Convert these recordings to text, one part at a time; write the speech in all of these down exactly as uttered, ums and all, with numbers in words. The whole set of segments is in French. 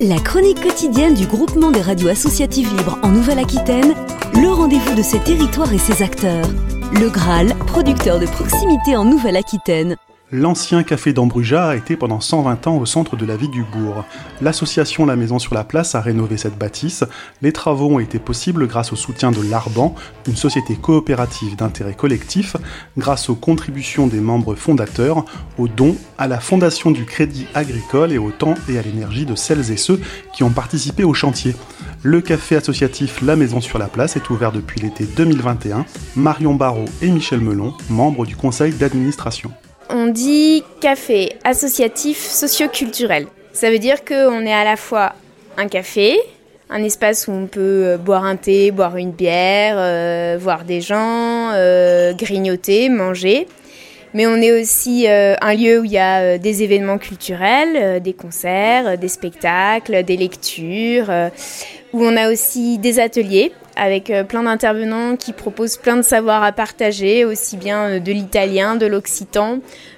La chronique quotidienne du groupement des radios associatives libres en Nouvelle-Aquitaine, le rendez-vous de ses territoires et ses acteurs. Le Graal, producteur de proximité en Nouvelle-Aquitaine. L'ancien café d'Ambruja a été pendant cent vingt ans au centre de la vie du bourg. L'association La Maison sur la Place a rénové cette bâtisse. Les travaux ont été possibles grâce au soutien de l'Arban, une société coopérative d'intérêt collectif, grâce aux contributions des membres fondateurs, aux dons, à la fondation du Crédit Agricole et au temps et à l'énergie de celles et ceux qui ont participé au chantier. Le café associatif La Maison sur la Place est ouvert depuis l'été deux mille vingt et un. Marion Barrault et Michel Melon, membres du conseil d'administration. On dit café associatif socio-culturel. Ça veut dire qu'on est à la fois un café, un espace où on peut boire un thé, boire une bière, euh, voir des gens, euh, grignoter, manger. Mais on est aussi euh, un lieu où il y a euh, des événements culturels, euh, des concerts, euh, des spectacles, des lectures, euh, où on a aussi des ateliers avec euh, plein d'intervenants qui proposent plein de savoirs à partager, aussi bien euh, de l'italien, de l'occitan.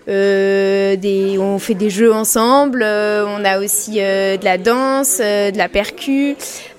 Euh, des, on fait des jeux ensemble, euh, on a aussi euh, de la danse, euh, de la percu,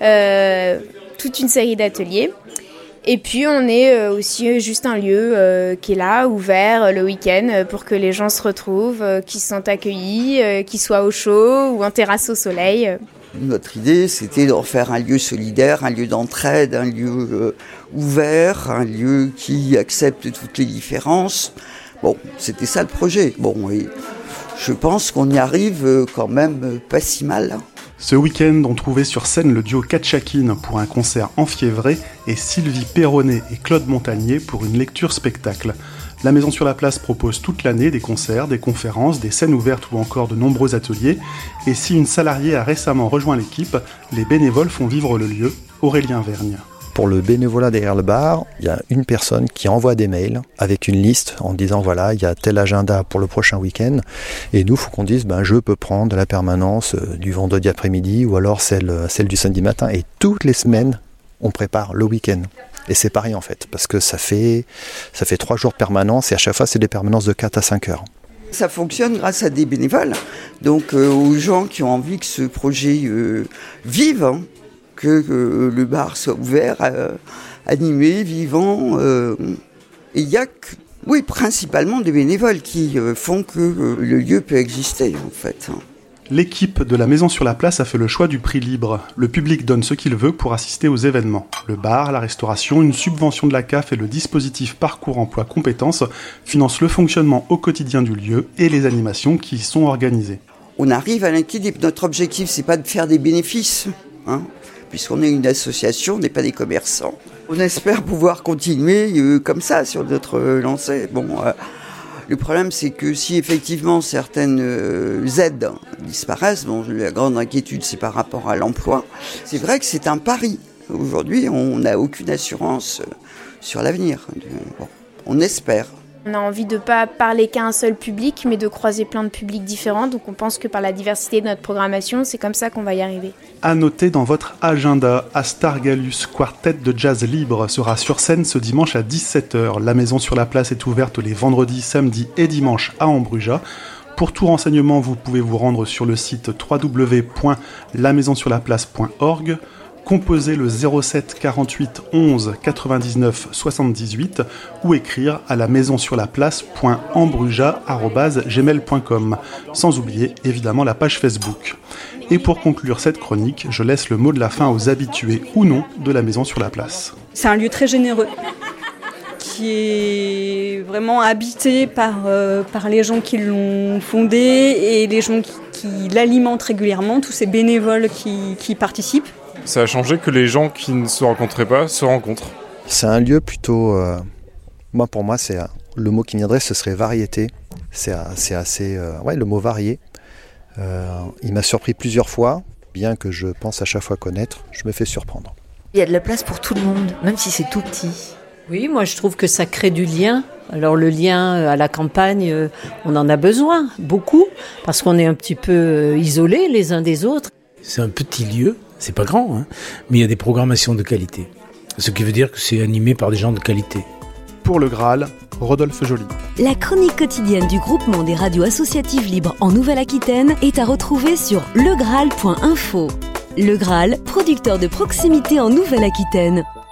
euh, toute une série d'ateliers. Et puis on est aussi juste un lieu euh, qui est là, ouvert le week-end pour que les gens se retrouvent, euh, qu'ils se sentent accueillis, euh, qu'ils soient au chaud ou en terrasse au soleil. Notre idée, c'était d'en faire un lieu solidaire, un lieu d'entraide, un lieu euh, ouvert, un lieu qui accepte toutes les différences. Bon, c'était ça le projet. Bon, et je pense qu'on y arrive quand même pas si mal. Ce week-end, on trouvait sur scène le duo Katchakine pour un concert enfiévré et Sylvie Perronnet et Claude Montagnier pour une lecture-spectacle. La Maison sur la Place propose toute l'année des concerts, des conférences, des scènes ouvertes ou encore de nombreux ateliers. Et si une salariée a récemment rejoint l'équipe, les bénévoles font vivre le lieu. Aurélien Vergne. Pour le bénévolat derrière le bar, il y a une personne qui envoie des mails avec une liste en disant voilà, il y a tel agenda pour le prochain week-end. Et nous, il faut qu'on dise ben, je peux prendre la permanence du vendredi après-midi ou alors celle, celle du samedi matin. Et toutes les semaines, on prépare le week-end. Et c'est pareil en fait, parce que ça fait, ça fait trois jours de permanence et à chaque fois, c'est des permanences de quatre à cinq heures. Ça fonctionne grâce à des bénévoles, donc euh, aux gens qui ont envie que ce projet euh, vive. Hein. Que euh, le bar soit ouvert, euh, animé, vivant. Euh, et il y a, que, oui, principalement des bénévoles qui euh, font que euh, le lieu peut exister, en fait. L'équipe de la Maison sur la Place a fait le choix du prix libre. Le public donne ce qu'il veut pour assister aux événements. Le bar, la restauration, une subvention de la C A F et le dispositif Parcours Emploi Compétences financent le fonctionnement au quotidien du lieu et les animations qui y sont organisées. On arrive à l'équilibre. Notre objectif, c'est pas de faire des bénéfices, hein. Puisqu'on est une association, on n'est pas des commerçants. On espère pouvoir continuer euh, comme ça sur notre euh, lancée. Bon, euh, le problème, c'est que si effectivement certaines euh, aides disparaissent, bon, la grande inquiétude, c'est par rapport à l'emploi. C'est vrai que c'est un pari. Aujourd'hui, on n'a aucune assurance euh, sur l'avenir. Bon, on espère. On a envie de ne pas parler qu'à un seul public, mais de croiser plein de publics différents. Donc on pense que par la diversité de notre programmation, c'est comme ça qu'on va y arriver. À noter dans votre agenda, Astargalus, quartet de jazz libre, sera sur scène ce dimanche à dix-sept heures. La Maison sur la Place est ouverte les vendredis, samedis et dimanches à Ambruja. Pour tout renseignement, vous pouvez vous rendre sur le site w w w point la maison sur la place point org. Composez le zéro sept quarante-huit onze quatre-vingt-dix-neuf soixante-dix-huit ou écrire à la maison sur la place point ambruja arobase gmail point com, sans oublier évidemment la page Facebook. Et pour conclure cette chronique, je laisse le mot de la fin aux habitués ou non de la Maison sur la Place. C'est un lieu très généreux, qui est vraiment habité par, euh, par les gens qui l'ont fondé et les gens qui, qui l'alimentent régulièrement, tous ces bénévoles qui, qui participent. Ça a changé que les gens qui ne se rencontraient pas se rencontrent. C'est un lieu plutôt... Euh, moi, pour moi, c'est le mot qui viendrait, ce serait variété. C'est, c'est assez... Euh, ouais, le mot varié. Euh, il m'a surpris plusieurs fois, bien que je pense à chaque fois connaître, je me fais surprendre. Il y a de la place pour tout le monde, même si c'est tout petit. Oui, moi je trouve que ça crée du lien. Alors le lien à la campagne, on en a besoin, beaucoup, parce qu'on est un petit peu isolés les uns des autres. C'est un petit lieu. C'est pas grand, hein, mais il y a des programmations de qualité. Ce qui veut dire que c'est animé par des gens de qualité. pour le Graal, Rodolphe Joly. La chronique quotidienne du groupement des radios associatives libres en Nouvelle-Aquitaine est à retrouver sur le graal point info. Le Graal, producteur de proximité en Nouvelle-Aquitaine.